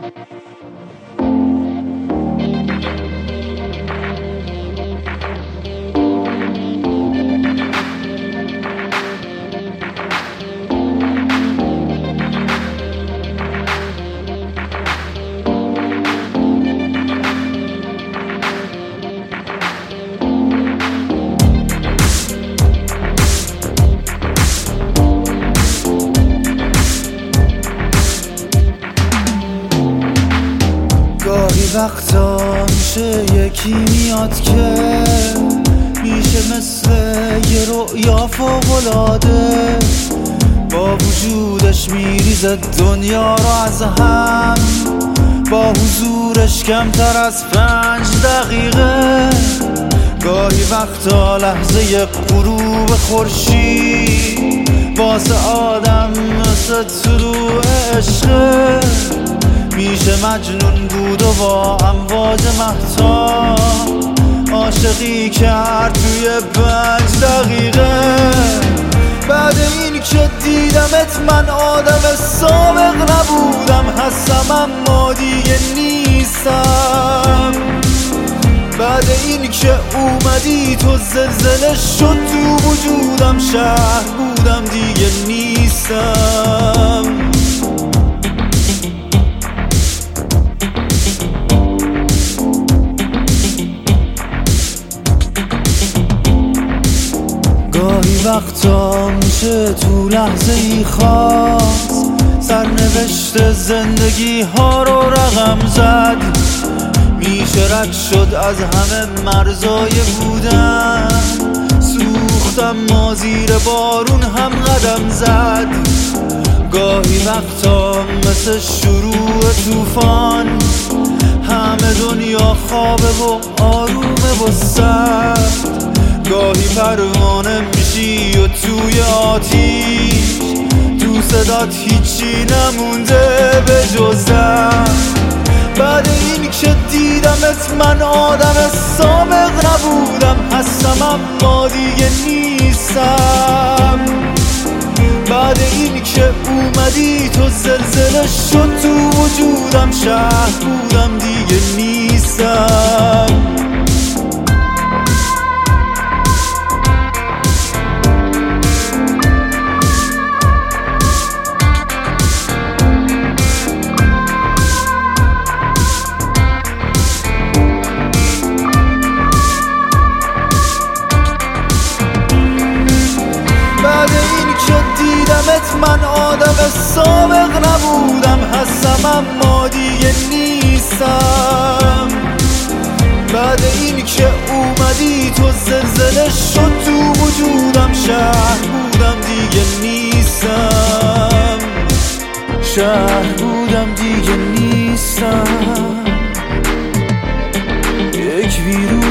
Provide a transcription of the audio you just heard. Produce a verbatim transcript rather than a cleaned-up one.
وقتا میشه یکی میاد که میشه مثل یه رؤیا فوق‌العاده، با وجودش میریزه دنیا رو از هم، با حضورش کمتر از پنج دقیقه. گاهی وقتا لحظه غروب خورشید واسه آدم مثل طلوع عشقه، میشه مجنون بود و با امواج مهتاب عاشقی کرد توی پنج دقیقه. بعد این که دیدمت من آدم سابق نبودم، هستم اما دیگه نیستم. بعد این که اومدی تو زلزله شد تو وجودم، شهر بودم دیگه نیستم. گاهی وقتا میشه تو لحظه ای خاص سرنوشت زندگی ها رو رقم زد، میشه رد شد از همه مرزای بودن، سوختم ما زیر بارون هم قدم زد. گاهی وقتا مثل شروع طوفان همه دنیا خوابه و آرومه و سرد، گاهی پروانه میشی و توی آتیش تو صدات هیچی نمونده به جز درد. بعد این که دیدمت من آدم سابق نبودم، هستم اما دیگه نیستم. بعد این که اومدی تو زلزله شد تو وجودم، شهر بودم دیگه نیستم. من آدم سابق نبودم، هستم اما دیگه نیستم. بعد این که اومدی تو زلزله شد تو وجودم، شهر بودم دیگه نیستم. شهر بودم دیگه نیستم. یک ویروس